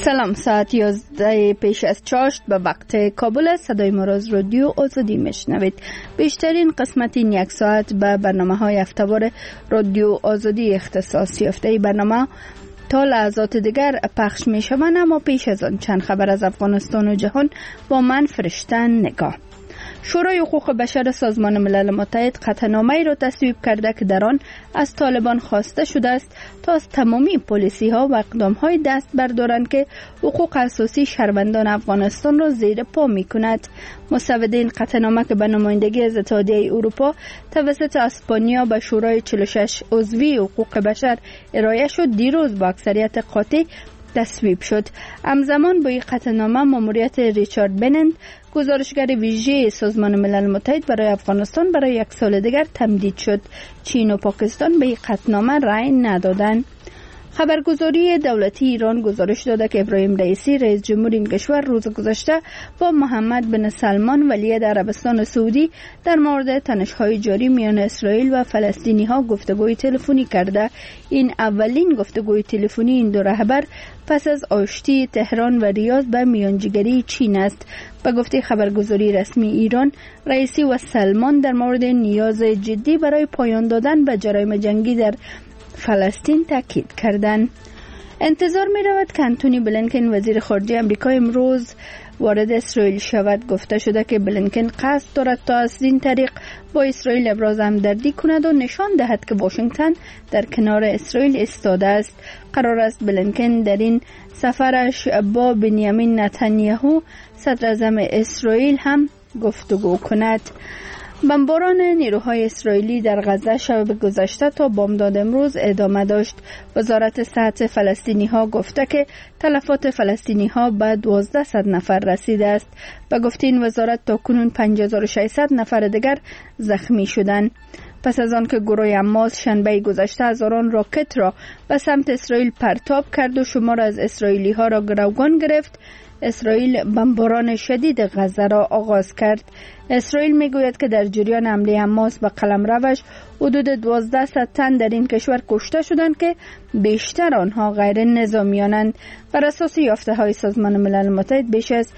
سلام، ساعت 11 پیش از چاشت به وقت کابل. صدای ما را از رادیو آزادی میشنوید. بیشترین قسمت این یک ساعت به برنامه های هفته‌وار رادیو آزادی اختصاص یافته. برنامه تا لحظات دیگر پخش می شوند، اما پیش از آن چند خبر از افغانستان و جهان با من فرشتن نگاه. شورای حقوق بشر سازمان ملل متحد قطعنامه‌ای را تصویب کرده که در آن از طالبان خواسته شده است تا از تمامی پالیسی‌ها و اقدام‌های دست بردارند که حقوق اساسی شهروندان افغانستان را زیر پا می‌کند. مسوده این قطعنامه که به نمایندگی از اتحادیه اروپا توسط اسپانیا به شورای 46 عضوی حقوق بشر ارائه شد، دیروز با اکثریت قاطع تصویب شد. همزمان با این قطعنامه ماموریت ریچارد بنند، گزارشگر ویژه سازمان ملل متحد برای افغانستان، برای یک سال دیگر تمدید شد. چین و پاکستان به این قطعنامه رأی ندادند. خبرگزاری دولتی ایران گزارش داده که ابراهیم رئیسی رئیس جمهور این کشور روز گذشته با محمد بن سلمان ولیعهد عربستان سعودی در مورد تنش‌های جاری میان اسرائیل و فلسطینی‌ها گفتگوی تلفنی کرده. این اولین گفتگوی تلفنی این دو رهبر پس از آشتی تهران و ریاض به میانجیگری چین است. به گفته خبرگزاری رسمی ایران، رئیسی و سلمان در مورد نیاز جدی برای پایان دادن به جرایم جنگی در فلسطین تاکید کردند. انتظار می رود که انتونی بلینکن وزیر خارجه آمریکا امروز وارد اسرائیل شود. گفته شده که بلینکن قصد دارد تا از این طریق با اسرائیل ابراز همدردی کند و نشان دهد که واشنگتن در کنار اسرائیل ایستاده است. قرار است بلینکن در این سفرش با بنیامین نتانیاهو صدر اعظم اسرائیل هم گفتگو کند. بمباران نیروهای اسرائیلی در غزه شب گذشته تا بامداد امروز ادامه داشت. وزارت صحت فلسطینی ها گفته که تلفات فلسطینی ها به 1200 نفر رسیده است. به گفته این وزارت تاکنون 5600 نفر دیگر زخمی شدند. پس از آن که گروه حماس شنبه گذشته هزاران راکت را به سمت اسرائیل پرتاب کرد و شمار از اسرائیلی ها را گروگان گرفت، اسرائیل بمباران شدید غزه را آغاز کرد. اسرائیل میگوید که در جریان حمله حماس به قلمروش حدود 1200 تن در این کشور کشته شدند که بیشتر آنها غیر نظامیانند. بر اساس یافته های سازمان ملل متحد بیش از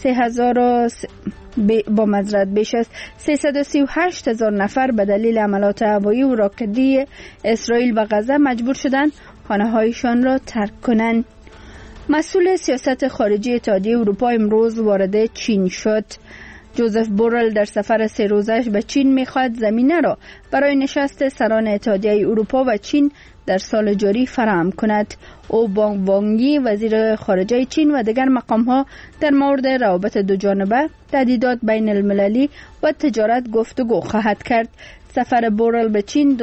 338,000 نفر به دلیل حملات هوایی و راکتی اسرائیل به غزه مجبور شدند خانه هایشان را ترک کنند. مسئول سیاست خارجی اتحادیه اروپا امروز وارد چین شد. جوزف بورل در سفر 3 روزش به چین می‌خواهد زمینه را برای نشست سران اتحادیه اروپا و چین در سال جاری فراهم کند. او بانگ وانگی وزیر خارجه چین و دیگر مقام‌ها در مورد روابط دو جانبه، تهدیدات بین المللی و تجارت گفتگو خواهد کرد. سفر بورل به چین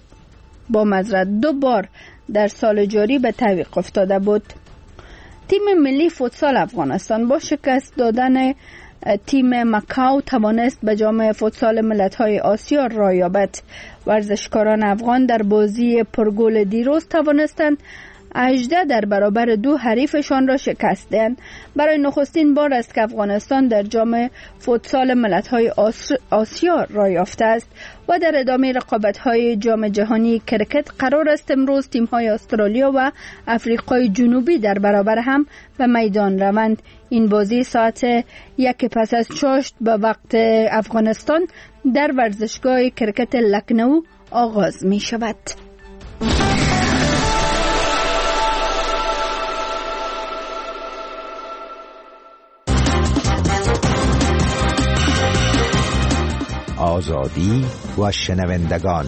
2 بار در سال جاری به تعویق افتاده بود. تیم ملی فوتسال افغانستان با شکست دادن تیم مکاو توانست به جام فوتسال ملت‌های آسیا راه یابد. ورزشکاران افغان در بازی پرگل دیروز توانستند 18 در برابر 2 حریفشان را شکست دهند. برای نخستین بار است که افغانستان در جام فوتسال ملت‌های آسیا راه یافته است و در ادامه رقابت‌های جام جهانی کرکت قرار است امروز تیم‌های استرالیا و آفریقای جنوبی در برابر هم به میدان روند. این بازی ساعت 1 پس از چاشت به وقت افغانستان در ورزشگاه کرکت لکنو آغاز می شود. آزادی و شنوندگان.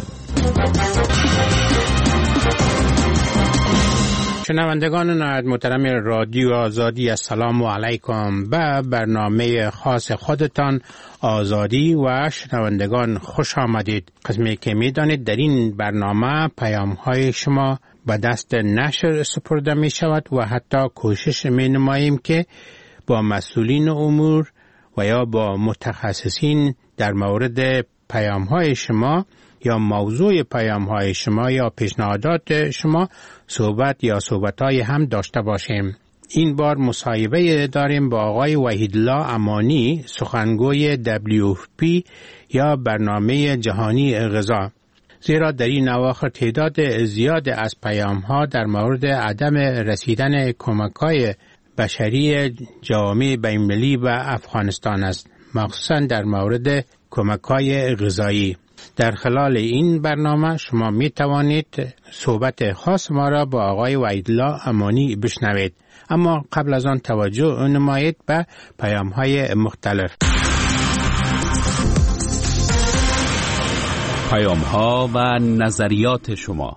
شنوندگان نهایت محترم رادیو آزادی، السلام علیکم. به برنامه خاص خودتان آزادی و شنوندگان خوش آمدید. قسمی که می دانید در این برنامه پیام های شما به دست نشر سپرده می شود و حتی کوشش می نماییم که با مسئولین امور و یا با متخصصین در مورد پیام های شما یا موضوع پیام های شما یا پیشنهادات شما صحبت های هم داشته باشیم. این بار مصاحبه داریم با آقای وحیدالله امانی، سخنگوی WFP یا برنامه جهانی غذا. زیرا در این اواخر تعداد زیاد از پیام ها در مورد عدم رسیدن کمک‌های بشری جامعه بین‌المللی و افغانستان است، مخصوصا در مورد کمک‌های غذایی. در خلال این برنامه شما می توانید صحبت خاص ما را با آقای وحیدالله امانی بشنوید، اما قبل از آن توجه نمایید به پیام‌های مختلف. پیام‌ها و نظریات شما.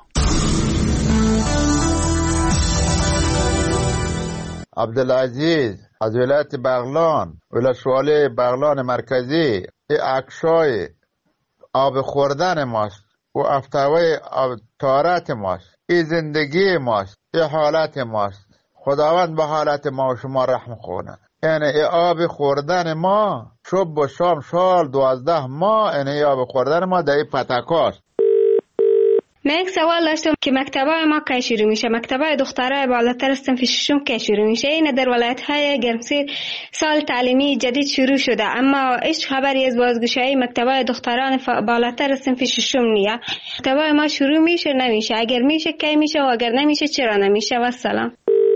عبدالعزیز از ولایت بغلان، ولسوالی بغلان مرکزی. این عکسای آب خوردن ماست و افتوای طهارت ماست. این زندگی ماست، این حالت ماست. خداوند به حالت ما و شما رحم کنه. یعنی این آب خوردن ما صبح و شام سال 12 ماه، یعنی آب خوردن ما در این پتکاست. من یک سوال داشتم که مکتبای ما کی شروع میشه؟ مکتبای دخترای بالاتر از صنف ششم کی شروع میشه؟ این در ولایت‌های گرمسیر سال تعلیمی جدید شروع شده، اما هیچ خبری از بازگشایی مکتبای دختران بالاتر از صنف ششم نیست. مکتبای ما شروع میشه نمیشه؟ اگر میشه کی میشه و اگر نمیشه چرا نمیشه؟ و سلام.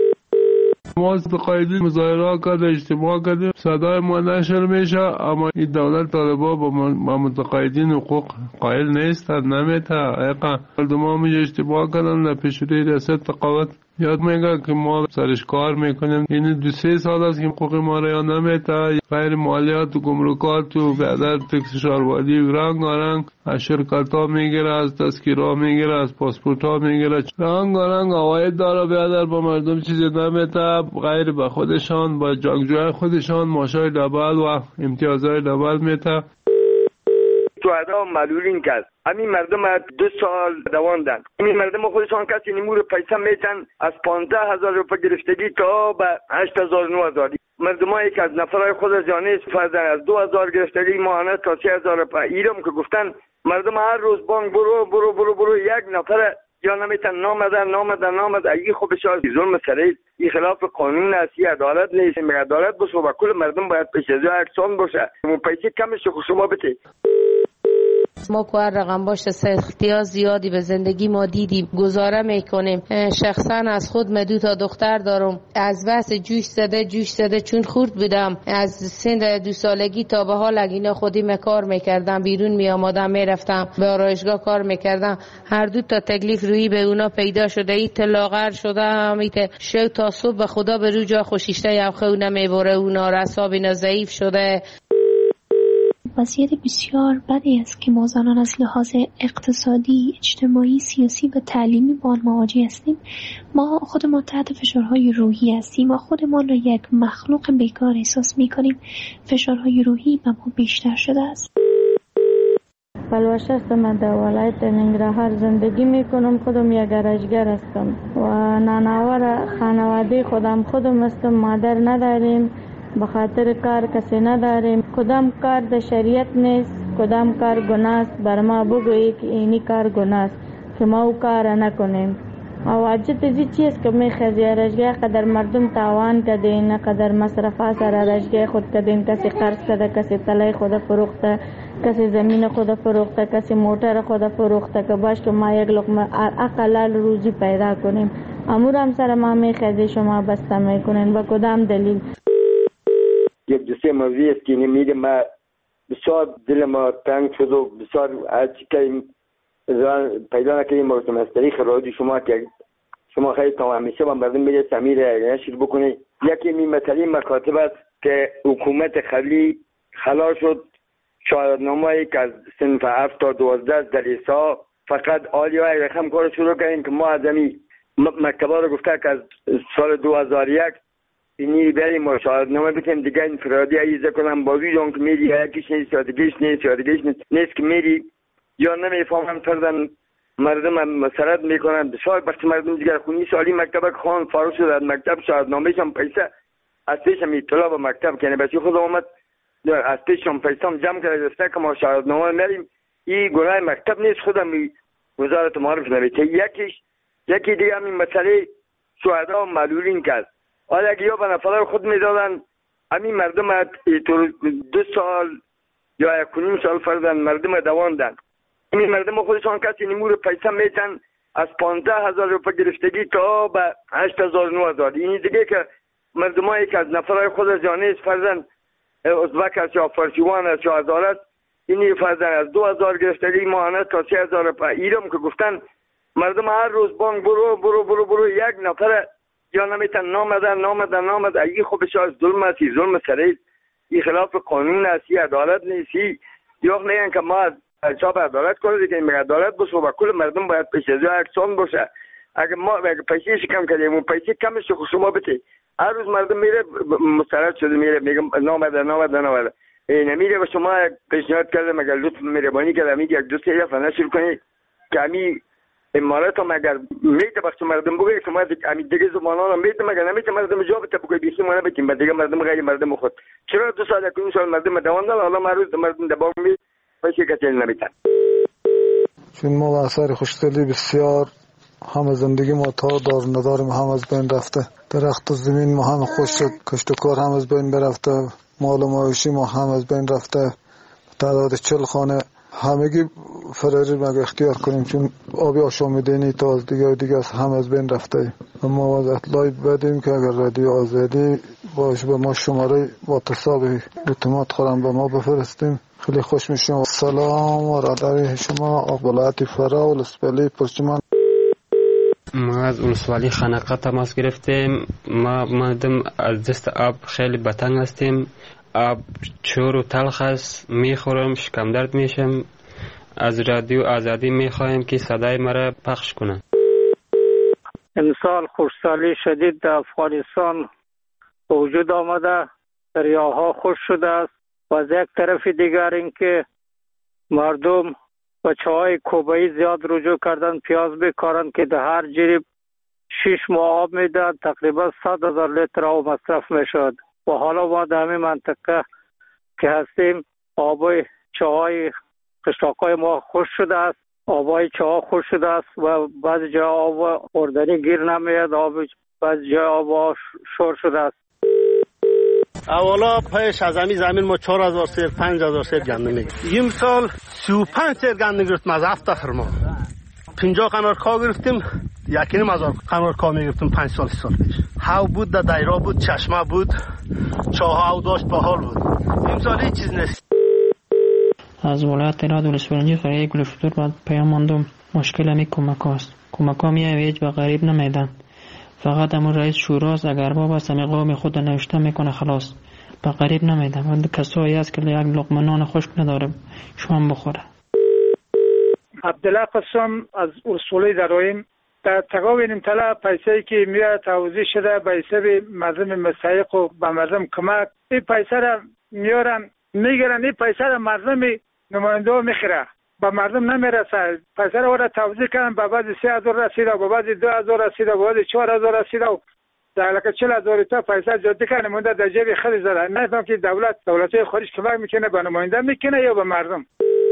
ما متقاعدین مظاهره کرد، اجتماع کردیم، صدای ما نشر میشه، اما این دولت طالبا با متقاعدین حقوق قائل نیستند، نمیته. ما میشه اجتماع کردن در پیشروی ریاست تقاوت یاد میگه که ما سرش کار میکنیم. این 2-3 سال است که حقوق ما را نمیته. غیر مالیات و گمرکات و بیادر تکس شهروردی و رنگ از شرکت ها میگیره، از تذکیره ها میگیره، از پاسپورت ها میگیره، رنگ عواید داره. بیادر با مردم چیزی نمیته غیر به خودشان، با جنگجوی خودشان ماشای دبل و امتیازهای دبل میته. تو ادا معلولین کرد. همین مردم 2 سال دواندن. همین مردم خودشان کسی نمور پیسه میتن از 15,000 روپه گرفتگی تا به 8,000-9,000. مردم هایی که از نفرهای خود از جانه استفاده از 2,000 گرفتگی ماهانه تا 3,000 روپه. ایرم که گفتن مردم هر روز بانک برو یک نفر یا نمیتن نامدن این خب بسیار ظلم سریع. این خلاف قانون است، این عدالت نیست. عدالت باشه و کل مردم باید پیش از یکسان باشه. پیسه کمش خود شما بده. ما که هر رقم باشه سختی‌ها زیادی به زندگی ما دیدیم، گزاره میکنیم. شخصا از خود من 2 دختر دارم. از بس جوش زده چون خورد بودم از سن 2 سالگی تا به حال اینا خودی کار میکردم، بیرون میامادم میرفتم به آرایشگاه کار میکردم. هر 2 تکلیف روی به اونا پیدا شده. ایت لاغر شده همیت شو تا صبح به خدا به رو جا خوشیشته یا خونه میبره. اونا رساب اینا ضعیف شده. وضعیت بسیار بدی است که ما زنان از لحاظ اقتصادی، اجتماعی، سیاسی و تعلیمی با آن مواجه هستیم. ما خودمان تحت فشارهای روحی هستیم. ما خودمان را یک مخلوق بیکار احساس می‌کنیم. فشارهای روحی به ما بیشتر شده است. پلوش هستم، در ولایت ننگرهار زندگی میکنم. خودم یک گرجگر هستم و نانآور خانواده خودم هستم. مادر نداریم، به خاطر کار کسی نداریم. کدام کار در شریعت نیست، کدام کار گناه است. بر ما بگویی که اینی کار گناه است که ما او کار نکنیم. او عجب زی چیز که میخوازی رجگاه قدر مردم تاوان کدین، قدر مصرفات سر رجگاه خود کدین. کسی قرض کده، کسی تلای خود فروخته، کسی زمین خود فروخته، کسی موتر خود فروخته که باش که ما یک لقمه اقلال روزی پیدا کنیم. امور هم سر ما میخوازی شما بسته میکنین. با کدام دلیل؟ یک 2-3 موضوعی است که میگه ما بسیار دل ما تنگ شد و بسیار از که پیدا نکنیم موضوع از طریق رادیو شما که شما خیلی تا همیشه با مردم میگه سمیر نشر بکنید. یکی می مسئله مکاتب است که حکومت قبلی خلا شد شاهدنامه‌ای که از صنف 7 تا 12 در ایسا فقط آلیا رقم کار شروع کردیم که ما از این مکتبا رو گفته که از سال 2001 اینی بریم و شاهدنامه بکنیم دیگه انفرادی عیزه کنم بازی جان که میری یکیش نیست یادگیش نیست که میری یا نمیفهمم فردن مردم مسرد میکنن. بسیار وقتی مردم دیگر خونی سالی مکتب خان فارغ شد از مکتب شاهدنامه‌ش هم پیسه از پیشم اطلاع به مکتب کنه بچه خود آمد از پیشم پیسه هم جمع کرده دسته که ما شاهدنامه نریم. این گناه مکتب نیست، خودم وزارت معارف نویته. یکی دیگه همین مسئله شهدا و معلولین کرد. حالا اگه یا به نفرهای خود میدادن همین مردم 2 سال یا 1.5 سال فردن مردم دواندن. این مردم خودشان کسی نمور پیسه میتن از 15,000 روپه گرفتگی تا به 8,000-9,000. این دیگه که مردمایی که از نفرای خود از جانیز فرزن ازبک است یا فارسیوان است یا هزار است، اینی فرزن از 2000 گرفتگی ماهانه تا 3000 ایرم که گفتن مردم هر روز بانک برو یک نفر یا نمیتن نامدن این خب بسیار ظلم است، ظلم سریع، این خلاف قانون است، این عدالت نیست. یا میگن که ما چاپ عدالت کنه دیگه، میگه عدالت باشه و کل مردم باید پیش از یکسان باشه. اگه ما پیسه‌اش کم کردیم اون پیسه کمش شما بده، هر روز مردم میره مسترد شده میره میگه نامده نمیره و شما پیشنهاد کرده مگر لطف مهربانی کرده میگه یک دوست یا فنشر کنید که امی امارات هم اگر میده بخش مردم بگه شما امی دیگه زمانان هم میده مگر نمیده مردم جواب بده بگه بیخی ما نبتیم بعد دیگه مردم غیر مردم خود چرا 2 سال یک سال مردم دوام داد حالا ما روز مردم دبام می پیسه کتل نمیتن. چون ما با اثر خوشدلی بسیار همه زندگی ما تا دار نداریم هم از بین رفته، درخت و زمین ما هم خوش شد، کشت و کار هم از بین برفته، مال و معاشی ما هم از بین رفته، تعداد 40 خانه همگی فراری مگه اختیار کنیم چون آبی آشامیدنی تا از دیگه هم از بین رفته. اما از اطلاعی بدیم که اگر رادیو آزادی باشه به ما شماره با تصاب اتومات خورم به ما بفرستیم خیلی خوش میشیم. سلام و راداری شما اقبالاتی فرا و لسپلی پرچمان. ما از ولسوالی خنقه تماس گرفتیم. ما مردم از دست آب خیلی بتنگ هستیم. آب چور و تلخ است، میخورم شکم درد میشم. از رادیو آزادی میخوایم که صدای مرا پخش کنه. امسال خشکسالی شدید در افغانستان وجود آمده، دریاها خشک شده است و از یک طرف دیگر اینکه مردم بچه‌های کوبایی زیاد رجوع کردن پیاز بکارن که در هر جریب 6 ماه آب میدن، تقریبا 100,000 لیتر آب مصرف میشد و حالا ما در همین منطقه که هستیم آبای چاهای قشلاقای ما خشک شده است، آبای چاه خشک شده است و بعضی جا آب خوردنی گیر نمیاد، بعضی جا آب شور شده است. اولا پیش از همین زمین ما 4,000 سیر 5,000 سیر گندم میگرفتیم. این سال 35 سیر گندم گرفتیم از 7 خرما. 50 قنارکا گرفتیم، 1,500 قنارکا میگرفتیم 5 سال 6 سال پیش. هاو بود، در دایره بود، چشمه بود، چاه او داشت، بحال بود. این سال هیچ چیز نیست. از ولایت راد ولسوالی قریه گلفتور بعد پیام ماندم مشکل همی کمک هاست. کمک ها میایویج به غریب نمیدن، فقط امون رئیس شوراست اگر باب است همی قوم خود نوشته میکنه خلاص، به غریب نمیدن. و کسایی هست که یک لقمه نان خشک نداره شام بخوره. عبدالله قسم از ولسوالی درایم در تقابل طلا پیسه‌ای که میاد توزیع شده به حساب مردم مستحق و به مردم کمک، این پیسه را میارن میگیرن، این پیسه را مردم نماینده ها میخوره، به مردم نمیرسه. پیسه را وارد توزیع کردن، به بعد 3,000 رسیده، به بعد 2,000 رسیده، به بعد 4,000 رسیده و در لکه 40,000 تا پیسه جدی که نماینده در جیب خیلی زده. نفهم که دولت خارج کمک میکنه به نماینده میکنه یا به مردم.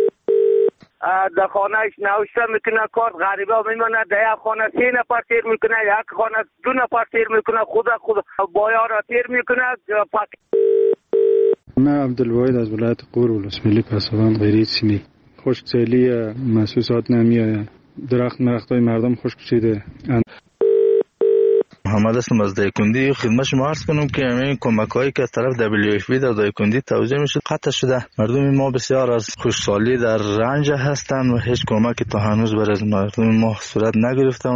در خانه نوشته میکنه کارت غریبا میمونه، در یک خانه 3 نفر تیر میکنه، یک خانه 2 نفر تیر میکنه، خود بایا را تیر میکنه. من عبدالواحد از ولایت غور ولسوالی پسابند غیری سیمی. خشکسالی محسوسات نمیآید، درختای مردم خشک شده. محمد اسلام از دایکندی خدمت شما عرض کنم که همین کمک‌هایی که از طرف WFP در دایکندی توزیع میشه قطع شده. مردم ما بسیار از خشکسالی در رنج هستند و هیچ کمکی تا هنوز برای مردم ما صورت نگرفته.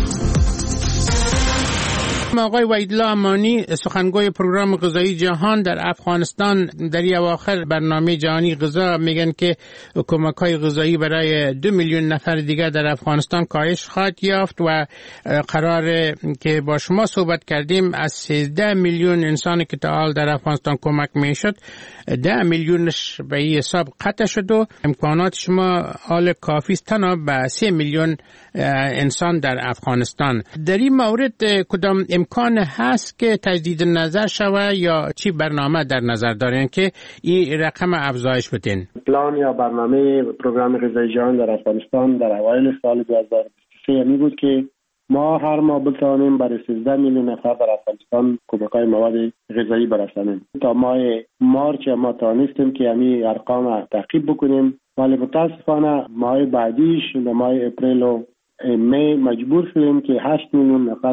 آقای وحیدالله امانی سخنگوی پروگرام غذایی جهان در افغانستان در اواخر برنامه جهانی غذا میگن که کمک‌های غذایی برای 2 میلیون نفر دیگر در افغانستان کاهش خواهد یافت و قرار که با شما صحبت کردیم از 13 میلیون انسانی که تا حال در افغانستان کمک میشد 10 میلیونش به این حساب قطع شد و امکانات شما حال کافی است تنها به 3 میلیون انسان در افغانستان. در این مورد کدام امکان هست که تجدید نظر شود یا چی برنامه در نظر دارین که این رقم افزایش بدین؟ پلان یا برنامه پروگرام غذایی جهان در افغانستان در اوایل سال 2023 می بود که ما هر ماه بتوانیم برای 13 میلیون نفر در افغانستان کمک‌های مواد غذایی برسانیم. تا ماه مارچ ما توانستیم که همین ارقام تعقیب بکنیم، ولی متاسفانه ماه بعدیش در ماه اپریل و می مجبور شدیم که 8 میلیون نفر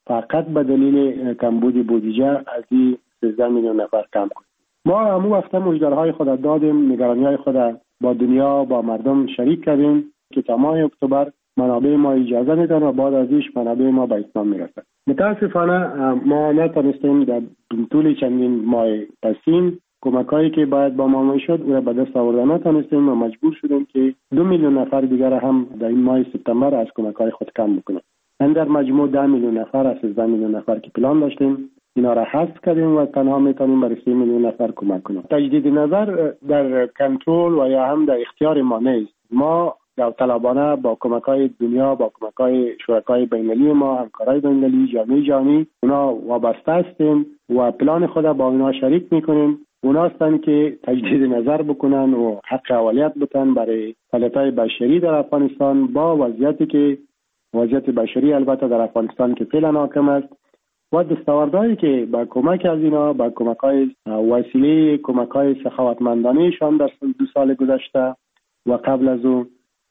فقط به دلیل کمبود بودجه از این 13 میلیون نفر کم کنیم. ما همون وقت مژده‌های خود دادیم، نگرانی‌های خود با دنیا با مردم شریک کردیم که تا ماه اکتبر منابع ما اجازه میدن و بعد ازش منابع ما به اتمام میرسد. متاسفانه ما نتونستیم در طول چندین ماه پسین کمکایی که باید با ما میشد او را به دست آوردن نتونستیم و مجبور شدیم که 2 میلیون نفر دیگر هم در این ماه سپتامبر از کمکای خود کم بکنیم. در مجموع 10 میلیون نفر از 13 میلیون نفر که پلان داشتیم اینا را حذف کردیم و تنها میتونیم برای 3 میلیون نفر کمک کنیم. تجدید نظر در کنترل و یا هم در اختیار ما نیست. ما داوطلبانه با کمک‌های دنیا، با کمک‌های شرکای بین‌المللی ما، همکارای بین‌المللی، جامعه جهانی اونا وابسته هستیم و پلان خود با اونا شریک میکنیم. اونا هستن که تجدید نظر بکنن و حق اولیت بتن برای فعالیت‌های بشری در افغانستان با وضعیتی که وضعیت بشری البته در افغانستان که فعلا حاکم است و دستاوردهایی که با کمک از اینا با کمک‌های وسیله کمک‌های سخاوتمندانه‌شان در 2 سال گذشته و قبل از او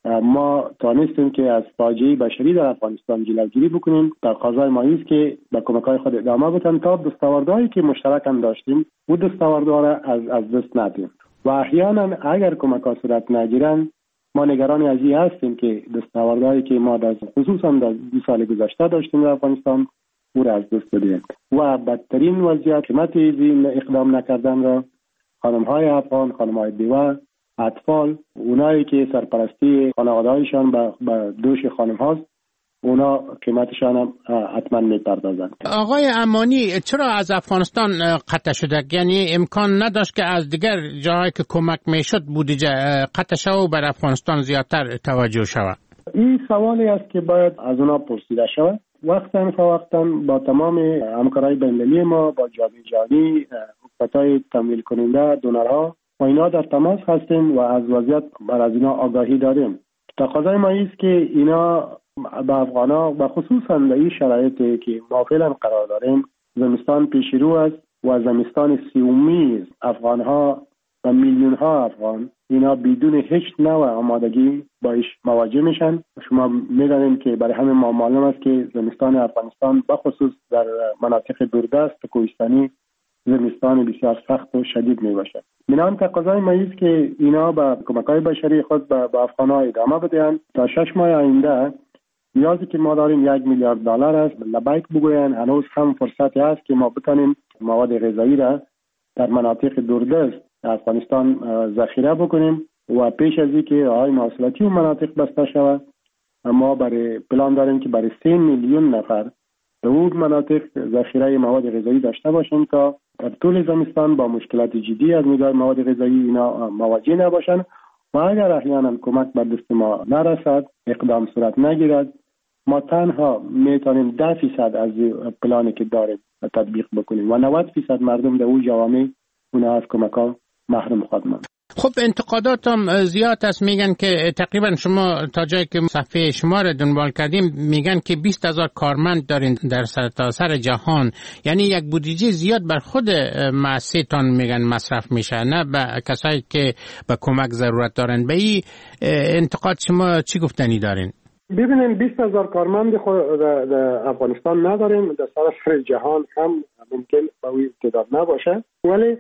ما توانستیم که از فاجعه بشری در افغانستان جلوگیری بکنیم. تقاضای ما است که با کمک‌های خود ادامه بدن تا دستاوردهایی که مشترک هم داشتیم و دستاوردها را از دست ندیم و احیانا اگر کمک‌ها صورت نگیرند ما نگران از این هستیم که دستاوردهایی که ما خصوصا در 2 سال گذشته داشتیم در افغانستان او را از دست بدیم و بدترین وضعیت قیمت این اقدام نکردن را خانم‌های افغان، خانم‌های بیوه، اطفال، اونایی که سرپرستی خانواده‌هایشان به دوش خانم هاست اونا قیمتشان هم حتما میپردازند. آقای امانی چرا از افغانستان قطع شده؟ یعنی امکان نداشت که از دیگر جاهایی که کمک میشد بودجه قطع شود و بر افغانستان زیادتر توجه شود؟ این سوالی است که باید از اونا پرسیده شود. وقتا فوقتا با تمام همکارای بین‌المللی ما، با جامعه جهانی، حکومت‌های تمویل کننده، دونرها و اینا در تماس هستیم و از وضعیت بر از اینا آگاهی داریم. تقاضای ما است که اینا به افغانا و خصوصا در این شرایطی که ما فعلا قرار داریم زمستان پیش رو است و زمستان سیومی افغانها و میلیون ها افغان اینا بدون هیچ نوع آمادگی باش مواجه میشن. شما میدانید که برای همه ما معلوم است که زمستان افغانستان به خصوص در مناطق دوردست و کوهستانی زمستان بسیار سخت و شدید می باشد. بنابراین تقاضای ما است که اینا با کمک‌های بشری خود به افغان‌ها ادامه بدهند تا 6 ماه آینده نیازی که ما داریم 1 میلیارد دلار است لبیک بگویند. هنوز هم فرصتی است که ما بتانیم مواد غذایی را در مناطق دوردست افغانستان ذخیره بکنیم و پیش از اینکه راه‌های مواصلاتی و مناطق بسته شود ما برای پلان داریم که برای 3 میلیون نفر در اون مناطق ذخیره مواد غذایی داشته باشیم تا در طول زمستان با مشکلات جدی از نگاه مواد غذایی اینا مواجه نباشند و اگر احیانا کمک به دست ما نرسد، اقدام صورت نگیرد، ما تنها میتونیم 10% از پلانی که داریم تطبیق بکنیم و 90% مردم در اون جوامع اونا از کمک‌ها محروم خواهد ماند. خب انتقادات هم زیاد است. میگن که تقریبا شما تا جایی که صفحه شما را دنبال کردیم میگن که 20,000 کارمند دارین در سرتاسر جهان، یعنی یک بودجه زیاد بر خود مؤسسه‌تان میگن مصرف میشه، نه به کسایی که به کمک ضرورت دارن. به این انتقاد شما چی گفتنی دارین؟ ببینید 20,000 کارمند در افغانستان نداریم، در سراسر جهان هم ممکن به این تعداد نباشه، ولی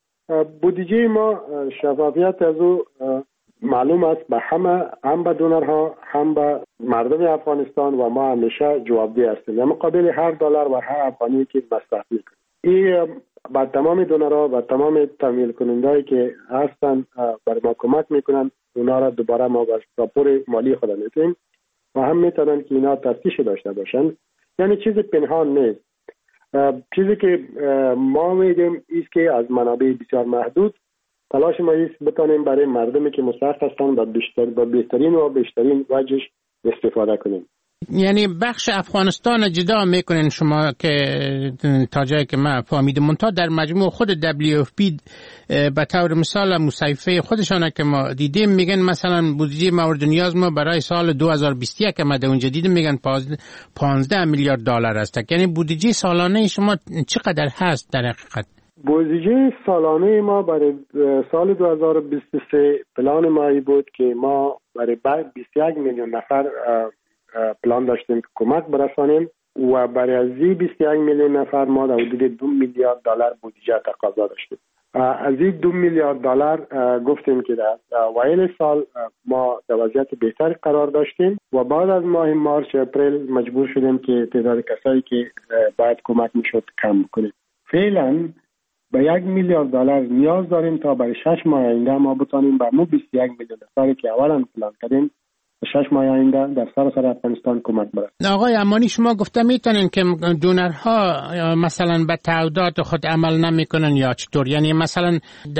بودجه ما شفافیت از او معلوم است به همه، هم به دونرها هم به مردم افغانستان و ما همیشه جوابدeh هستیم در مقابل هر دلار و هر افغانی که مصرف میکنیم. این با تمام دونرها و تمام تمویل کنندهایی که هستن برای ما کمک میکنن، اونا را دوباره ما با راپور مالی خود میتونیم و هم میتونن که اینا تفتیش داشته باشن، یعنی چیز پنهان نیست. چیزی که ما میگیم ایست که از منابع بسیار محدود تلاش ما ایست بتانیم برای مردمی که مستحق هستن با بهترین و بیشترین وجهش استفاده کنیم. یعنی بخش افغانستان جدا میکنین شما که تا جایی که من فهمیدم، منتها در مجموع خود WFP به طور مثال مصیفه خودشانه که ما دیدیم میگن مثلا بودجه مورد نیاز ما برای سال 2021 که ما اونجا دیدیم میگن 15 میلیارد دلار است. یعنی بودجه سالانه شما چقدر هست در حقیقت؟ بودجه سالانه ما برای سال 2023 پلان ما بود که ما برای 21 میلیون نفر پلان داشتیم که کمک برسانیم و برای از 21 میلیون نفر ما در حدود 2 میلیارد دلار بودجه تقاضا داشتیم. از این 2 میلیارد دلار گفتیم که در اوایل سال ما در وضعیت بهتری قرار داشتیم و بعد از ماه مارس اپریل مجبور شدیم که تعداد کسایی که باید کمک میشد کم کنیم. فعلا به 1 میلیارد دلار نیاز داریم تا برای 6 ماه آینده ما بتانیم به مو 21 میلیون نفری که اولا پلان کردیم 6 ماه آینده در سراسر افغانستان کمک برسد. آقای امانی شما گفته میتونین که دونرها مثلا به تعهدات خود عمل نمیکنن یا چطور؟ یعنی مثلا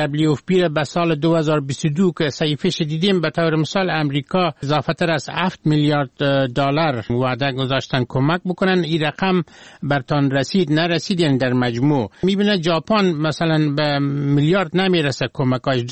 WFP به سال 2022 که صحیفه‌اش دیدیم به طور مثال امریکا اضافه تر از 7 میلیارد دلار وعده گذاشتن کمک بکنن. این رقم برتان رسید نرسید؟ یعنی در مجموع میبینه ژاپن مثلا به میلیارد نمیرسه کمکاش،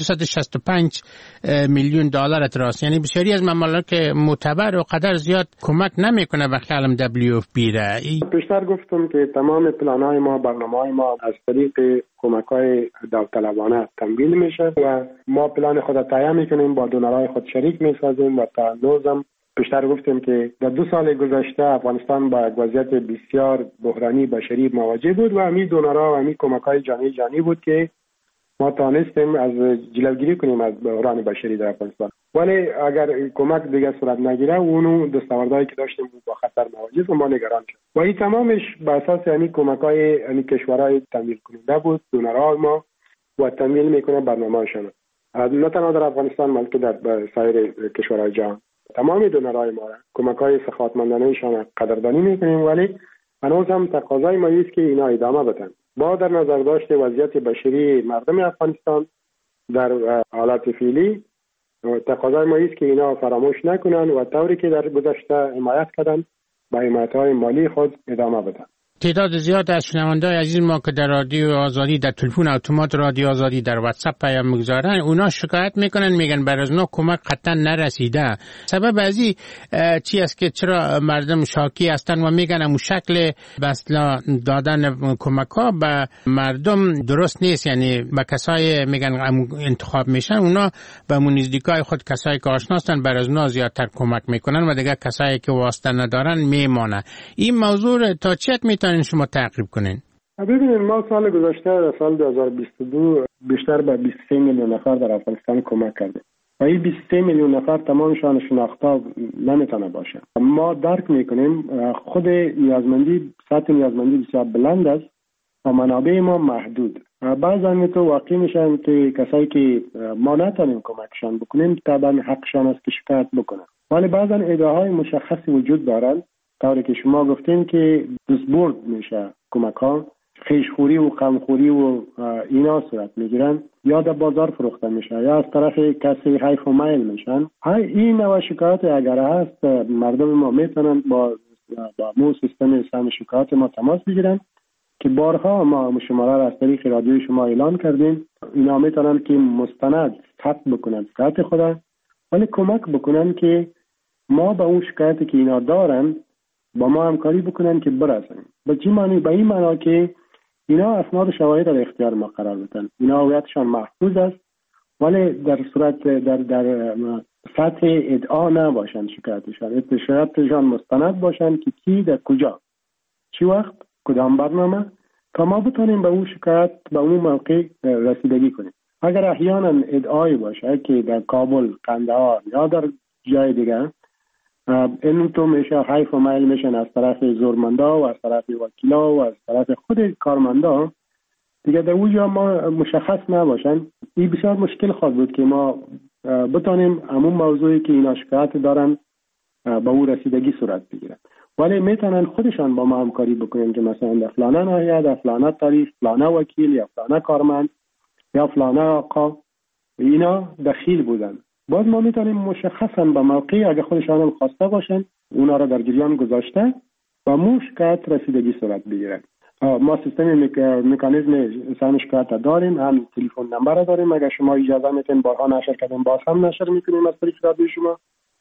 265 میلیون دلار تراست. یعنی بسیاری از ممالک معتبر و قدر زیاد کمک نمیکنه به خیالم WFP را. پیشتر گفتم که تمام پلان‌های ما، برنامه‌های ما از طریق کمک‌های داوطلبانه تمویل میشه و ما پلان خود تهیه میکنیم، با دونرهای خود شریک میسازیم و تا نوزم پیشتر گفتیم که در 2 سال گذشته افغانستان با وضعیت بسیار بحرانی بشری مواجه بود و همین دونرها و همین کمک‌های جانی بود که ما توانستیم از جلوگیری کنیم از بحران بشری در افغانستان. ولی اگر کمک دیگه صورت نگیره اونو دستاوردهایی که داشتیم با خطر مواجه و ما نگران شد و این تمامش به اساس همین کمک‌های همین کشورهای تمویل کننده بود. دونرها ما و تمویل میکنه برنامه‌شون، نه تنها در افغانستان بلکه در سایر کشورهای جهان. تمام دونرهای ما کمک‌های سخاوتمندانه‌شان قدردانی میکنیم، ولی هنوز هم تقاضای ما است که اینا ادامه بدن با در نظر داشت وضعیت بشری مردم افغانستان در حالت فعلی. تقاضای ما است که اینا فراموش نکنن و طوری که در گذشته حمایت کردن با حمایت‌های مالی خود ادامه بدن. تعداد زیاد از شنونده‌های عزیز ما که در رادیو آزادی، در تلفن اتومات رادیو آزادی، در واتساپ پیام میگذارن، اونا شکایت میکنن، میگن بر از اونا کمک قطعا نرسیده. سبب ازی چی است که چرا مردم شاکی هستن و میگن امو شکل بسلا دادن کمک ها به مردم درست نیست؟ یعنی به کسای میگن انتخاب میشن، اونا به نزدیکای خود کسایی که آشنا هستن بر از اونا زیادتر کمک میکنن و دیگه کسایی که واسطه ندارن میمانه. این موضوع تا چه میتونین شما تعقیب کنین؟ ببینید ما سال گذشته سال 2022 بیشتر به 23 میلیون نفر در افغانستان کمک کردیم و این 23 میلیون نفر تمامشان شناخته نمیتونه باشه. ما درک میکنیم خود نیازمندی، سطح نیازمندی بسیار بلند است و منابع ما محدود. بعضا تو واقع میشن که کسایی که ما نتونیم کمکشان بکنیم طبعا حقشان است که شکایت بکنن، ولی بعضا ادعاهای مشخصی وجود دارن طوری که شما گفتین که دستبرد میشه کمک ها، خیشخوری و غمخوری و اینا صورت میگیرن یا در بازار فروخته میشه یا از طرف کسی حیف و میل میشن. این نوع شکایت اگر هست مردم ما میتونن با مو سیستم سهم شکایت ما تماس بگیرن که بارها ما شماره را از طریق رادیوی شما اعلان کردیم. اینا میتونن که مستند ثبت بکنن شکایت خدا، ولی کمک بکنن که ما به اون شکایتی که اینا دارن با ما همکاری بکنن که برسن. به چی معنی؟ به این معنا که اینا اسناد شواهد در اختیار ما قرار بدن، اینا هویتشان محفوظ است ولی در صورت در سطح ادعا نباشن شکایتشان مستند باشن که کی در کجا چی وقت کدام برنامه تا ما بتونیم به اون شکایت به اون موقع رسیدگی کنیم. اگر احیانا ادعایی باشه که در کابل، قندهار یا در جای دیگه این تو میشه حیف و میل میشن از طرف زورمندا و از طرف وکیلا و از طرف خود کارمندا دیگه در اونجا ما مشخص نباشن، این بسیار مشکل خواهد بود که ما بتونیم همون موضوعی که اینا شکایت دارن به اون رسیدگی صورت بگیره. ولی میتونن خودشان با ما همکاری بکنن که مثلا در فلانه ناحیه، در فلانه تاریخ، فلانه وکیل یا فلانه کارمند یا فلانه آقا اینا دخیل بودن. باز ما میتونیم مشخصا به موقعی اگه خودشان هم خواسته باشن اونا را در جریان گذاشته و شکایت رسیدگی صورت بگیره. ما سیستم مکانیزم سهم شکایت داریم، هم تلفن نمبر داریم، اگه شما اجازه میتین بارها نشر کردیم باز هم نشر میکنیم از طریق رادیو شما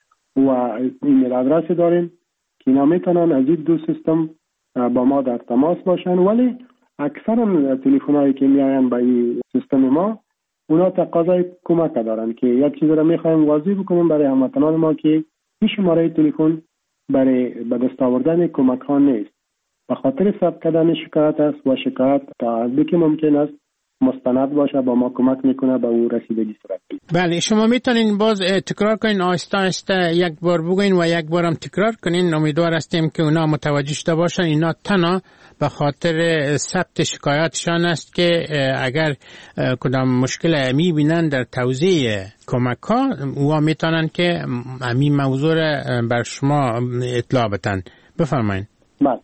و ایمیل آدرس داریم که اینا میتونن از این دو سیستم با ما در تماس باشن. ولی اکثرا تلفن‌هایی که میاین با این سیستم ما اونا تقاضای کمک دارن که یک چیز را میخوایم واضح بکنیم برای هموطنان ما که این شماره تلفن برای به دست آوردن کمک ها نیست. به خاطر ثبت کردن شکایت است و شکایت تا حدی که ممکن است مستند باشه با ما کمک میکنه به او رسیدگی صورت بگیره. بله، شما میتونین باز تکرار کنین، آهسته آهسته یک بار بگین و یک بارم تکرار کنین. امیدوار هستیم که اونا متوجه شده باشن اینا تنها به خاطر ثبت شکایاتشان است که اگر کدام مشکل میبینن در توزیع کمک ها او میتونن که همین موضوع بر شما اطلاع بدن. بفرمایید. بله،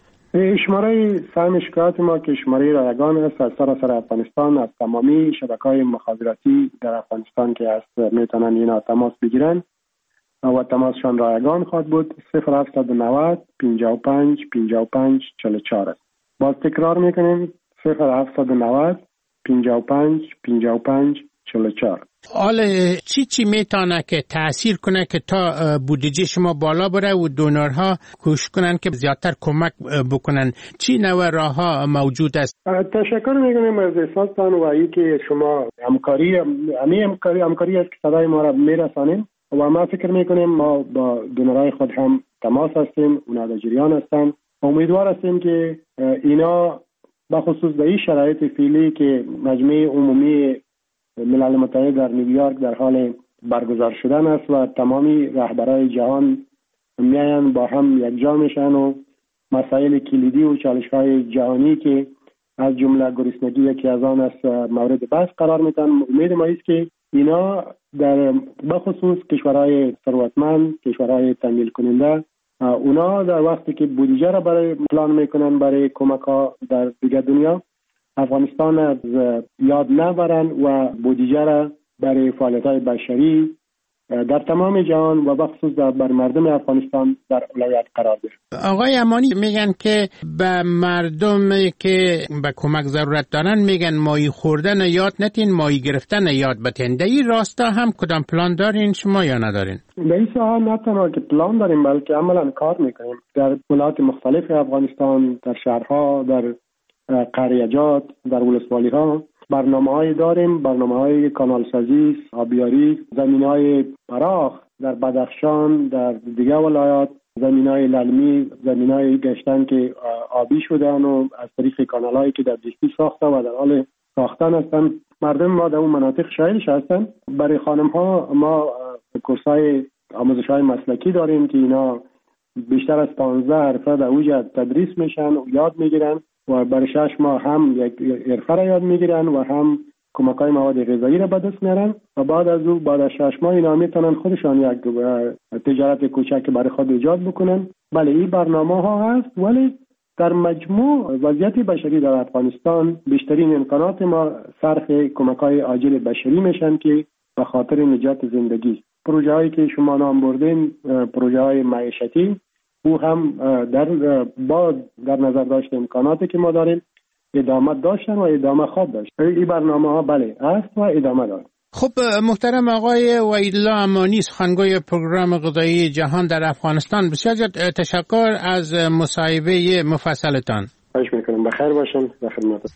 شماره سهم شکایات ما که شماره رایگان است از سراسر افغانستان، از تمامی شبکه‌های مخابراتی در افغانستان که هست میتونن اینا تماس بگیرن و تماسشان رایگان خواهد بود. 0790 55 55 44 است. باز تکرار میکنیم 0790 55 55 44. حالا چی میتونه که تأثیر کنه که تا بودجه شما بالا بره و دونرها کوشش کنن که زیادتر کمک بکنن؟ چی نوع راه ها موجود است؟ تشکر میکنیم از احساستان و ای که شما همکاری است که صدای ما را میرسانیم و ما فکر میکنیم ما با دونرهای خود هم تماس هستیم، اونا در جریان هستن. امیدوار هستیم که اینا بخصوص در این شرایط فعلی که مجمع عمومی ملل متحد در نیویورک در حال برگزار شدن است و تمامی رهبرای جهان میاین با هم یکجا میشن و مسائل کلیدی و چالش‌های جهانی که از جمله گرسنگی یکی از آن است مورد بحث قرار میدن. امید ما است که اینا در بخصوص کشورهای ثروتمند، کشورهای تمویل کننده، اونا در وقتی که بودجه را برای پلان میکنن برای کمک ها در دیگر دنیا، افغانستان از یاد نبرن و بودجه را برای فعالیت‌های بشری در تمام جهان و بخصوص بر مردم افغانستان در اولویت قرار دهند. آقای امانی میگن که به مردم که به کمک ضرورت دارن میگن ماهی خوردن یاد نتین، ماهی گرفتن یاد بتین. در این راستا هم کدام پلان دارین شما یا ندارین؟ در این ساحه نه تنها که پلان داریم بلکه عملا کار میکنیم در ولایات مختلف افغانستان، در شهرها، در قریجات، در ولسوالی‌ها برنامه‌های داریم، برنامه‌های کانالسازی، آبیاری، زمین‌های فراخ در بدخشان، در دیگر ولایات، زمین‌های للمی، زمین‌های گشتن که آبی شدن و از طریق کانال‌هایی که در دیستی ساخته و در حال ساختن هستن. مردم ما در اون مناطق شاهدش هستن. برای خانم‌ها ما کورس‌های آموزش‌های مسلکی داریم که اینا بیشتر از 15 حرفه در اوج تدریس میشن و یاد میگیرن و برای 6 ماه هم یک حرفه را یاد میگیرن و هم کمک‌های مواد غذایی را به دست میارن و بعد از 6 ماه اینا میتونن خودشان یک تجارت کوچک برای خود ایجاد بکنن. بله این برنامه ها هست، ولی در مجموع وضعیت بشری در افغانستان بیشترین امکانات ما صرف کمک‌های عاجل بشری میشن که به خاطر نجات زندگی. پروژه هایی که شما نام بردین پروژه های معیشتی او هم در نظر داشت امکاناتی که ما داریم ادامه داشتن و ادامه خواهد داشت. این برنامه ها بله است و ادامه دارد. خب محترم آقای وحیدالله امانی، سخنگوی پروگرام غذایی جهان در افغانستان، بسیار تشکر از مصاحبه مفصلتان. خواهش میکنم. بخیر باشین. در خدمتتون.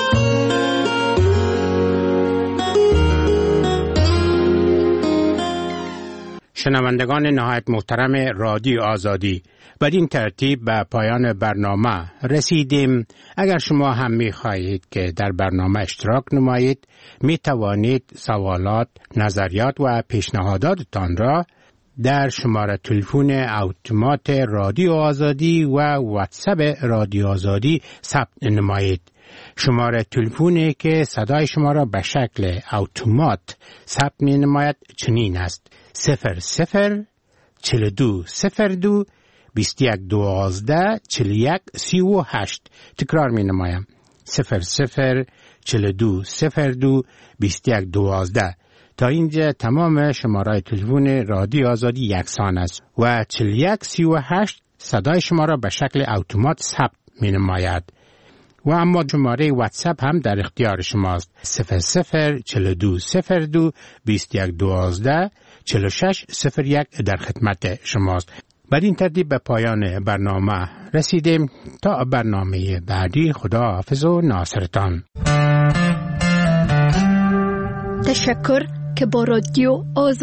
شنوندگان نهایت محترم رادیو آزادی، بدین ترتیب به پایان برنامه رسیدیم. اگر شما هم می خواهید که در برنامه اشتراک نمایید، می توانید سوالات، نظریات و پیشنهاداتتان را در شماره تلفن اتومات رادیو آزادی و واتساپ رادیو آزادی ثبت نمایید. شماره تلفنی که صدای شما را به شکل اتومات ثبت می نماید چنین است: 00 42 02 21 12 41 38. تکرار می نمایم: 00 42 02 21 12. تا اینجا تمام شماره تلفن رادیو آزادی یکسان است و 41 38 صدای شما را به شکل اتومات ثبت می نماید. و اما شماره واتساپ هم در اختیار شماست: 00 42 02 21 12 46 01 در خدمت شماست. بر این ترتیب به پایان برنامه رسیدیم. تا برنامه بعدی، خدا حافظ و ناصرتان. تشکر که با رادیو آزادی